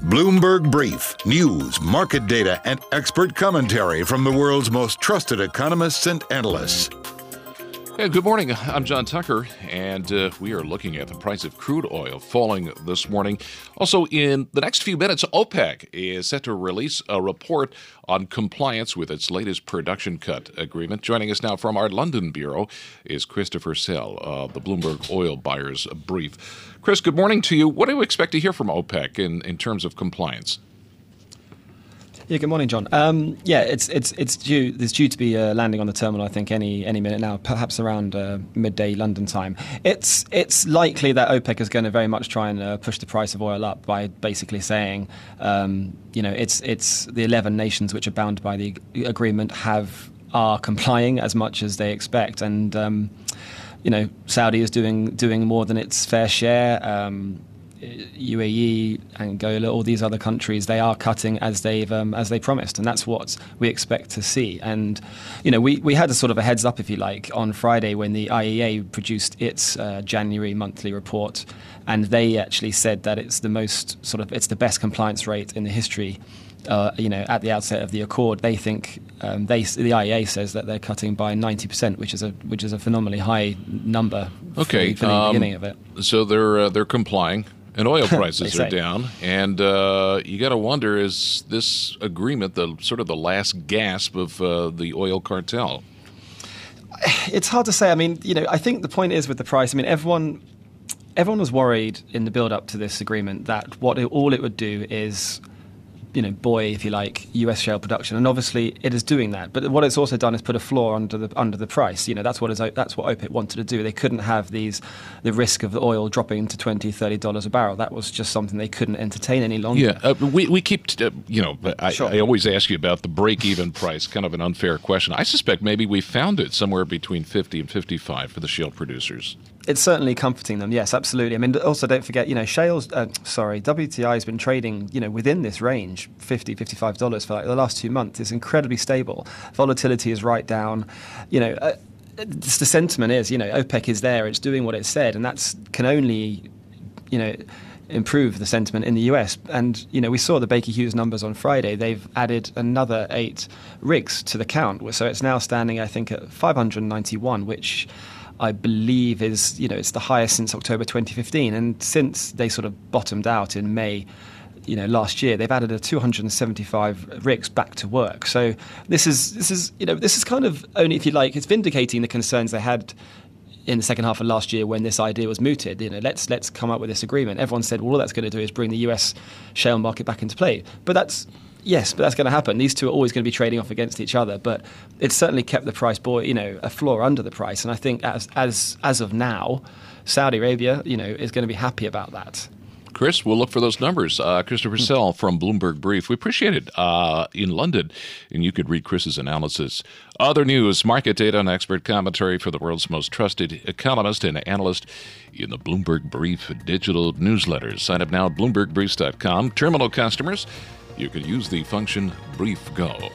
Bloomberg Brief. News, market data, and expert commentary from the world's most trusted economists and analysts. Hey, good morning. I'm John Tucker, and we are looking at the price of crude oil falling this morning. Also, in the next few minutes, OPEC is set to release a report on compliance with its latest production cut agreement. Joining us now from our London bureau is Christopher Sell of the Bloomberg Oil Buyers Brief. Chris, good morning to you. What do you expect to hear from OPEC in terms of compliance? Yeah, good morning, John. It's due to be landing on the terminal, I think, any minute now, perhaps around midday London time. It's likely that OPEC is going to very much try and push the price of oil up by basically saying, it's the 11 nations which are bound by the agreement are complying as much as they expect, and Saudi is doing more than its fair share. UAE, Angola, all these other countries, they are cutting as they promised, and that's what we expect to see. And we had a sort of a heads up, if you like, on Friday when the IEA produced its January monthly report, and they actually said that it's the best compliance rate in the history. At the outset of the accord, they think the IEA says that they're cutting by 90%, which is a phenomenally high number. Okay, for the beginning of it. So they're complying. And oil prices are down, and you got to wonder: is this agreement the last gasp of the oil cartel? It's hard to say. I mean, I think the point is with the price. I mean, everyone was worried in the build-up to this agreement that all it would do is, buoy, if you like, US shale production, and obviously it is doing that. But what it's also done is put a floor under the price. That's what OPEC wanted to do. They couldn't have the risk of the oil dropping to $20-30 a barrel. That was just something they couldn't entertain any longer. Yeah, we keep, Sure. I always ask you about the break-even price, kind of an unfair question. I suspect maybe we found it somewhere between 50 and 55 for the shale producers. It's certainly comforting them, yes, absolutely. I mean, also don't forget, WTI has been trading, within this range, $50, $55 for the last 2 months. It's incredibly stable. Volatility is right down. The sentiment is, OPEC is there, it's doing what it said, and that can only, improve the sentiment in the US. And, we saw the Baker Hughes numbers on Friday. They've added another 8 rigs to the count. So it's now standing, I think, at 591, which I believe is, it's the highest since October 2015. And since they sort of bottomed out in May, last year, they've added 275 rigs back to work. So this is kind of only, if you like, it's vindicating the concerns they had in the second half of last year when this idea was mooted. Let's come up with this agreement. Everyone said, well, all that's going to do is bring the US shale market back into play. But that's going to happen. These two are always going to be trading off against each other. But it's certainly kept the price, a floor under the price. And I think as of now, Saudi Arabia, is going to be happy about that. Chris, we'll look for those numbers. Christopher Sell from Bloomberg Brief. We appreciate it in London, and you could read Chris's analysis. Other news, market data, and expert commentary for the world's most trusted economist and analyst in the Bloomberg Brief digital newsletters. Sign up now at BloombergBriefs.com. Terminal customers, you can use the function Brief Go.